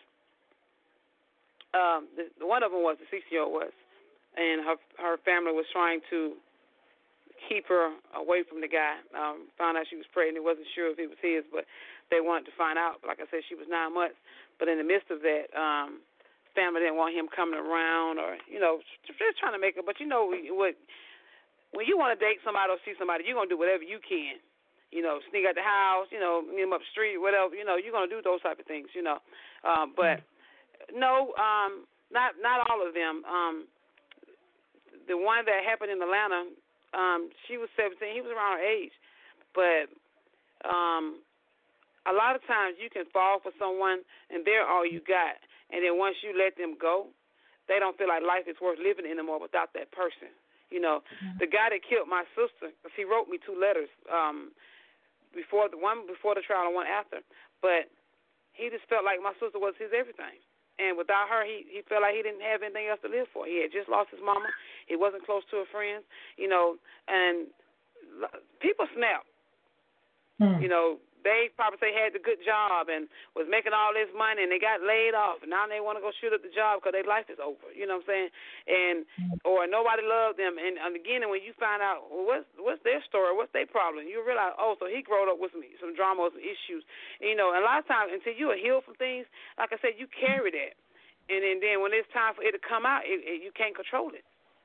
um, the, one of them was, the sixty-year-old was, and her her family was trying to keep her away from the guy. Um, found out she was pregnant. Wasn't sure if it was his, but they wanted to find out. Like I said, she was nine months. But in the midst of that, um, family didn't want him coming around, or you know, just trying to make it. But you know what? When you want to date somebody or see somebody, you're gonna do whatever you can. You know, sneak out the house. You know, meet him up the street, whatever. You know, you're gonna do those type of things. You know, um, but no, um, not not all of them. Um, the one that happened in Atlanta. Um, she was seventeen. He was around her age. But um, a lot of times you can fall for someone and they're all you got. And then once you let them go, they don't feel like life is worth living anymore without that person. You know, mm-hmm. the guy that killed my sister, he wrote me two letters, um, before the one before the trial and one after. But he just felt like my sister was his everything. And without her, he, he felt like he didn't have anything else to live for. He had just lost his mama. He wasn't close to her friends, you know, and people snap. Hmm. You know, they probably say had the good job and was making all this money, and they got laid off, and now they want to go shoot up the job because their life is over. You know what I'm saying? And or nobody loved them. And, and again, when you find out well, what's what's their story, what's their problem, you realize, oh, so he grew up with some some drama, some issues. And, you know, and a lot of times until you are healed from things, like I said, you carry that, and then, then when it's time for it to come out, it, it, you can't control it.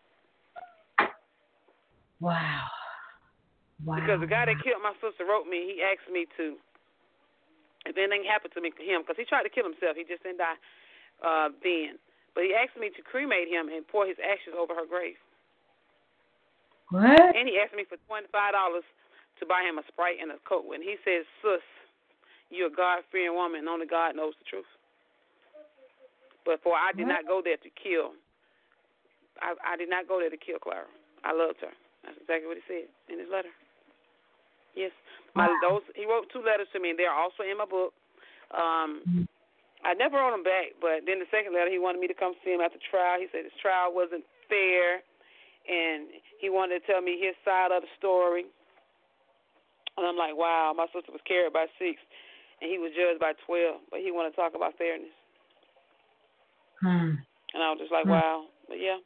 Wow. Wow. Because the guy that killed my sister wrote me, he asked me to, if anything happened to me, to him, because he tried to kill himself. He just didn't die uh, then. But he asked me to cremate him and pour his ashes over her grave. What? And he asked me for twenty-five dollars to buy him a Sprite and a Coke. And he said, sis, you're a God-fearing woman, and only God knows the truth. But for I did what? not go there to kill. I, I did not go there to kill Clara. I loved her. That's exactly what he said in his letter. Yes, my those he wrote two letters to me, and they're also in my book. Um, mm-hmm. I never wrote them back, but then the second letter, he wanted me to come see him at the trial. He said his trial wasn't fair, and he wanted to tell me his side of the story. And I'm like, wow, my sister was carried by six, and he was judged by twelve, but he wanted to talk about fairness. Hmm. And I was just like, hmm. wow, but yeah.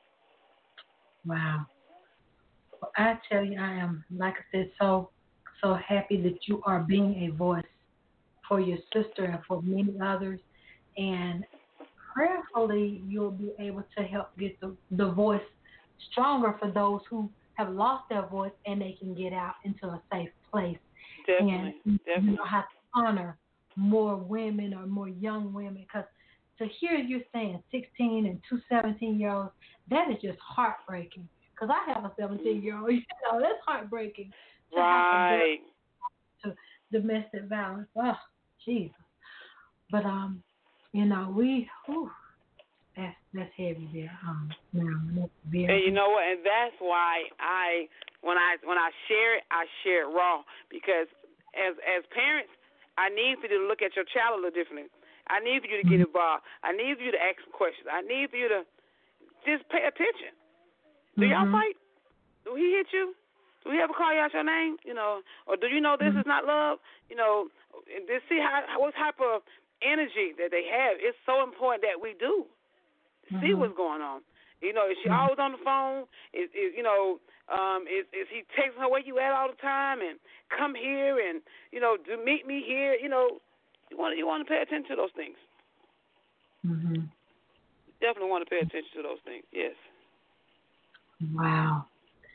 Wow. Well, I tell you, I am, like I said, so so happy that you are being a voice for your sister and for many others. And prayerfully, you'll be able to help get the, the voice stronger for those who have lost their voice, and they can get out into a safe place. Definitely, and definitely. You know, have to honor more women or more young women, because to hear you saying sixteen and two seventeen-year-olds, that is just heartbreaking. Because I have a seventeen-year-old, you know, that's heartbreaking. To right. Have to, to domestic violence. Oh, Jesus. But um, You know, we, whew, that's, that's heavy there. Um, now, that's very And you heavy. know what? And that's why I, when I when I share it, I share it raw because as as parents, I need for you to look at your child a little differently. I need for you to get involved. I need for you to ask some questions. I need for you to just pay attention. Do y'all Mm-hmm. fight? Do he hit you? Do he ever call you out your name? You know, or do you know this Mm-hmm. is not love? You know, and just see how what type of energy that they have. It's so important that we do see Mm-hmm. what's going on. You know, is she always on the phone? Is, is you know, um, is is he texting her where you at all the time and come here and you know, do meet me here? You know, you want you want to pay attention to those things. Mm-hmm. Definitely want to pay attention to those things. Yes. Wow.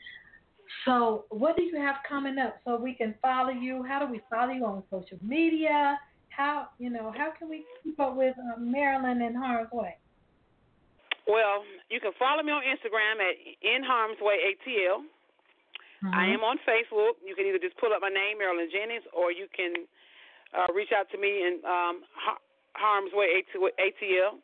So, what do you have coming up so we can follow you? How do we follow you on social media? How, you know, how can we keep up with uh, Marilyn in Harm's Way? Well, you can follow me on Instagram at In Harm's Way A T L. I Mm-hmm. am on Facebook. You can either just pull up my name, Marilyn Jennings, or you can uh, reach out to me in um, Harm's Way A T L.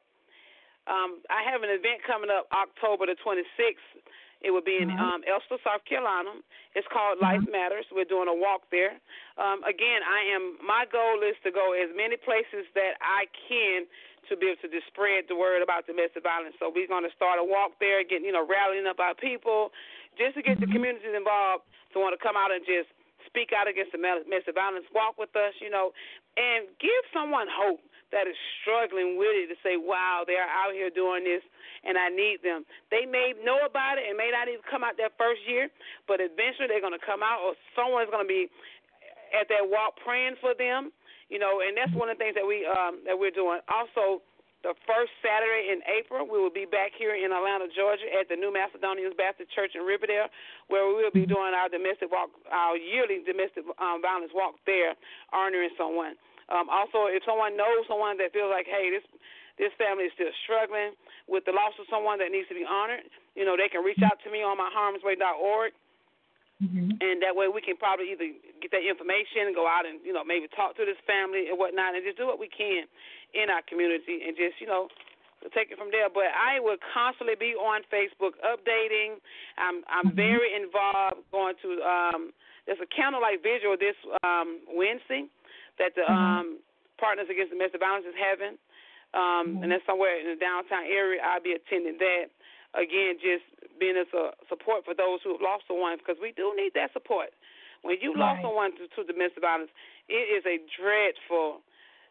Um, I have an event coming up October the twenty-sixth. It will be in Mm-hmm. um, Elster, South Carolina. It's called Life Mm-hmm. Matters. We're doing a walk there. Um, again, I am. My goal is to go as many places that I can to be able to just spread the word about domestic violence. So we're going to start a walk there, getting you know, rallying up our people, just to get the Mm-hmm. communities involved to want to come out and just speak out against domestic violence. Walk with us, you know, and give someone hope that is struggling with it to say, wow, they're out here doing this and I need them. They may know about it and may not even come out that first year, but eventually they're going to come out or someone's going to be at that walk praying for them, you know, and that's one of the things that, we, um, that we're doing. Also, the first Saturday in April, we will be back here in Atlanta, Georgia at the New Macedonians Baptist Church in Riverdale, where we will be doing our domestic walk, our yearly domestic um, violence walk there, honoring someone. Um, also, if someone knows someone that feels like, hey, this this family is still struggling with the loss of someone that needs to be honored, you know, they can reach out to me on my harms way dot org, Mm-hmm. and that way we can probably either get that information and go out and, you know, maybe talk to this family and whatnot and just do what we can in our community and just, you know, take it from there. But I will constantly be on Facebook updating. I'm I'm Mm-hmm. very involved going to um, there's a candlelight vigil this um, Wednesday that the um, Partners Against Domestic Violence is having, um, Mm-hmm. and that's somewhere in the downtown area. I'll be attending that. Again, just being as a support for those who have lost someone, because we do need that support. When you lost Right. someone to, to domestic violence, it is a dreadful,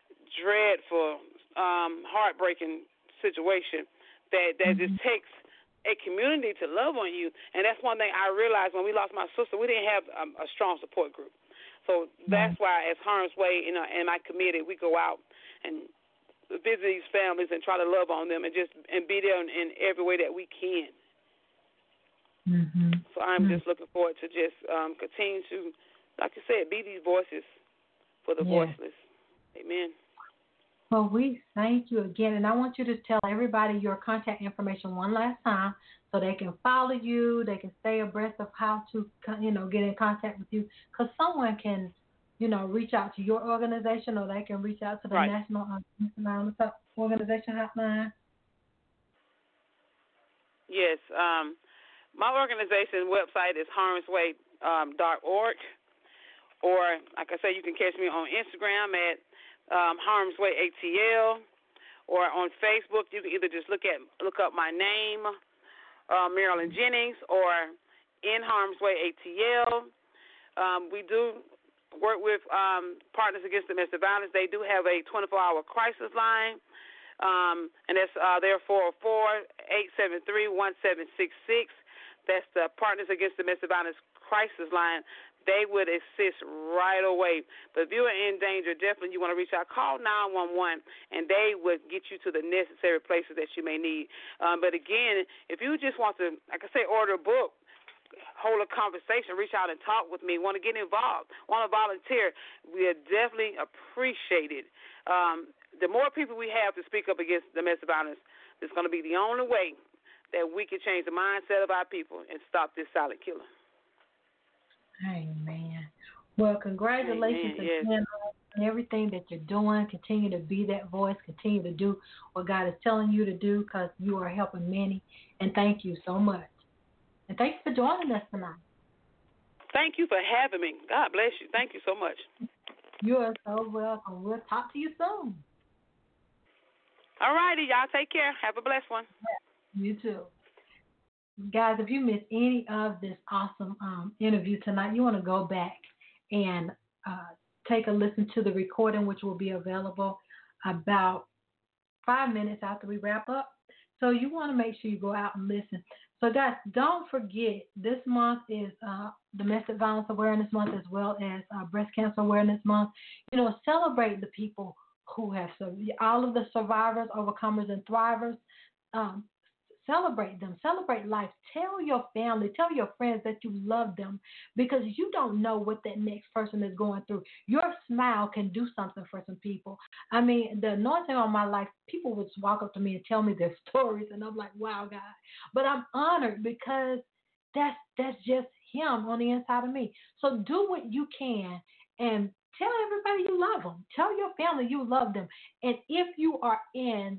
dreadful, um, heartbreaking situation that, that Mm-hmm. just takes a community to love on you. And that's one thing I realized when we lost my sister, we didn't have um, a strong support group. So that's Right. why, as Harm's Way, you know, and my committee, we go out and visit these families and try to love on them and just and be there in, in every way that we can. Mm-hmm. So I'm Mm-hmm. just looking forward to just um, continue to, like you said, be these voices for the Yes. voiceless. Amen. Well, we thank you again, and I want you to tell everybody your contact information one last time so they can follow you, they can stay abreast of how to, you know, get in contact with you, because someone can, you know, reach out to your organization or they can reach out to the Right. National uh, Organization Hotline. Yes. Um, my organization website is harms way dot org, or like I say, you can catch me on Instagram at um, Harm's Way A T L, or on Facebook. You can either just look at look up my name, uh, Marilyn Jennings, or In Harm's Way A T L. Um, we do work with um, Partners Against Domestic Violence. They do have a twenty-four hour crisis line, um, and that's uh, their four oh four, eight seven three, one seven six six. That's the Partners Against Domestic Violence crisis line. They would assist right away. But if you are in danger, definitely you want to reach out. Call nine one one, and they would get you to the necessary places that you may need. Um, but again, if you just want to, like I say, order a book, hold a conversation, reach out and talk with me, want to get involved, want to volunteer, we are definitely appreciate it. Um, the more people we have to speak up against domestic violence, it's going to be the only way that we can change the mindset of our people and stop this silent killer. Amen. Well, congratulations Amen. Yes. again and everything that you're doing. Continue to be that voice. Continue to do what God is telling you to do because you are helping many. And thank you so much. And thanks for joining us tonight. Thank you for having me. God bless you. Thank you so much. You are so welcome. We'll talk to you soon. All righty, y'all. Take care. Have a blessed one. You too. Guys, if you missed any of this awesome um, interview tonight, you want to go back and uh, take a listen to the recording, which will be available about five minutes after we wrap up. So you want to make sure you go out and listen. So guys, don't forget, this month is uh, Domestic Violence Awareness Month as well as uh, Breast Cancer Awareness Month. You know, celebrate the people who have survived, all of the survivors, overcomers, and thrivers. Um, Celebrate them. Celebrate life. Tell your family, tell your friends that you love them because you don't know what that next person is going through. Your smile can do something for some people. I mean, the anointing on my life, people would walk up to me and tell me their stories, and I'm like, wow, God. But I'm honored because that's that's just him on the inside of me. So do what you can and tell everybody you love them. Tell your family you love them. And if you are in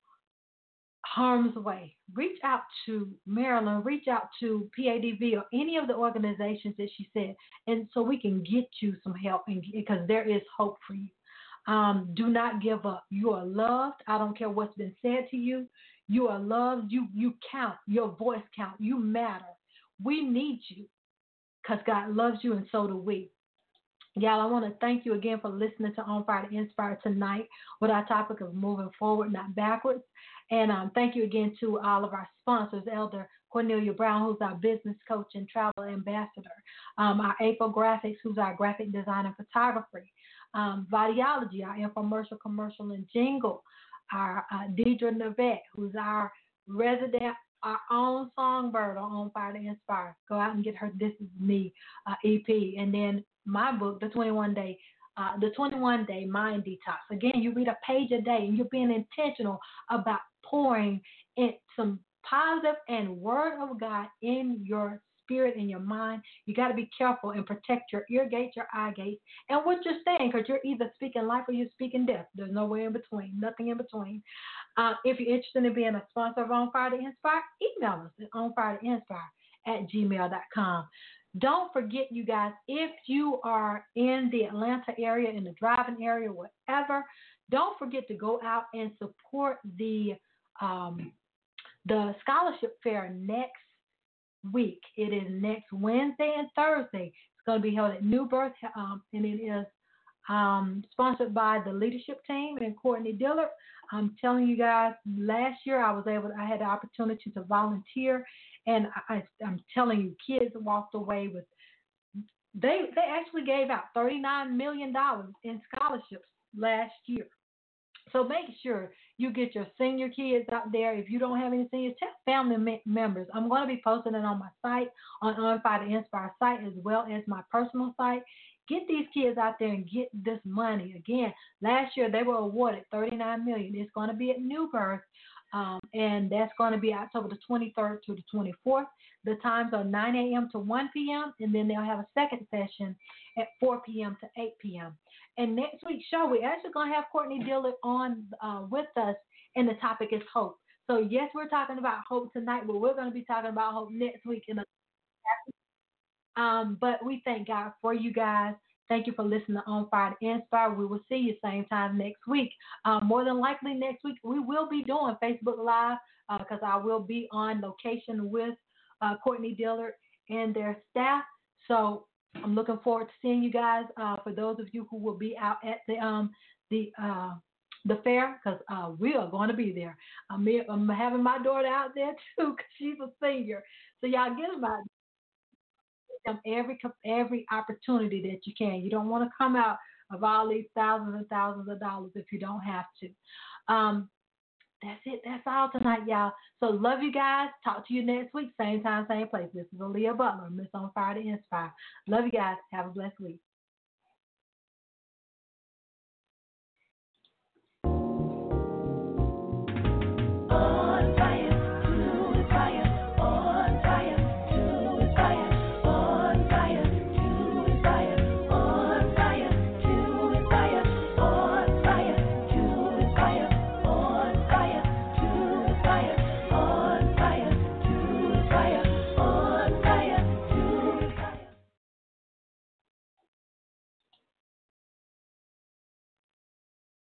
harm's way, reach out to Marilyn, reach out to P A D V or any of the organizations that she said, and so we can get you some help, and because there is hope for you. Um, do not give up. You are loved. I don't care what's been said to you. You are loved. You you count. Your voice counts. You matter. We need you because God loves you, and so do we. Y'all, I want to thank you again for listening to On Fire to Inspire tonight with our topic of moving forward, not backwards. And um, thank you again to all of our sponsors, Elder Cornelia Brown, who's our business coach and travel ambassador, um, our April Graphics, who's our graphic design and photography, um, Videology, our infomercial, commercial, and jingle, our uh, Deidre Navette, who's our resident, our own songbird on On Fire to Inspire. Go out and get her This Is Me uh, E P. And then my book, The twenty-one Day uh, the twenty-one Day Mind Detox. Again, you read a page a day and you're being intentional about pouring in some positive and word of God in your spirit and your mind. You got to be careful and protect your ear gates, your eye gates, and what you're saying, because you're either speaking life or you're speaking death. There's nowhere in between, nothing in between. Uh, if you're interested in being a sponsor of On Fire to Inspire, email us at onfiretoinspire at gmail dot com. Don't forget, you guys, if you are in the Atlanta area, in the driving area, whatever, don't forget to go out and support the um, the scholarship fair next week. It is next Wednesday and Thursday. It's going to be held at New Birth, um, and it is um, sponsored by the leadership team and Courtney Dillard. I'm telling you guys, last year I was able, to, I had the opportunity to volunteer, and I, I'm telling you, kids walked away with, they they actually gave out thirty-nine million dollars in scholarships last year. So make sure you get your senior kids out there. If you don't have any seniors, tell family me- members. I'm going to be posting it on my site, on On Fire to Inspire site, as well as my personal site. Get these kids out there and get this money. Again, last year they were awarded thirty-nine million dollars. It's going to be at New Birth, um, and that's going to be October the twenty-third to the twenty-fourth. The times are nine a.m. to one p.m., and then they'll have a second session at four p.m. to eight p.m. And next week's show, we're actually going to have Courtney Dillard on uh, with us, and the topic is hope. So, yes, we're talking about hope tonight, but we're going to be talking about hope next week. In a, um, but we thank God for you guys. Thank you for listening to On Fire to Inspire. We will see you same time next week. Um, more than likely next week, we will be doing Facebook Live because uh, I will be on location with uh, Courtney Dillard and their staff. So I'm looking forward to seeing you guys. Uh, for those of you who will be out at the um, the uh, the fair, because uh, we are going to be there. I'm, I'm having my daughter out there too, because she's a senior. So y'all get them out. Them every every opportunity that you can. You don't want to come out of all these thousands and thousands of dollars if you don't have to. Um, that's it. That's all tonight, y'all. So love you guys. Talk to you next week. Same time, same place. This is Aaliyah Butler, Miss On Fire to Inspire. Love you guys. Have a blessed week.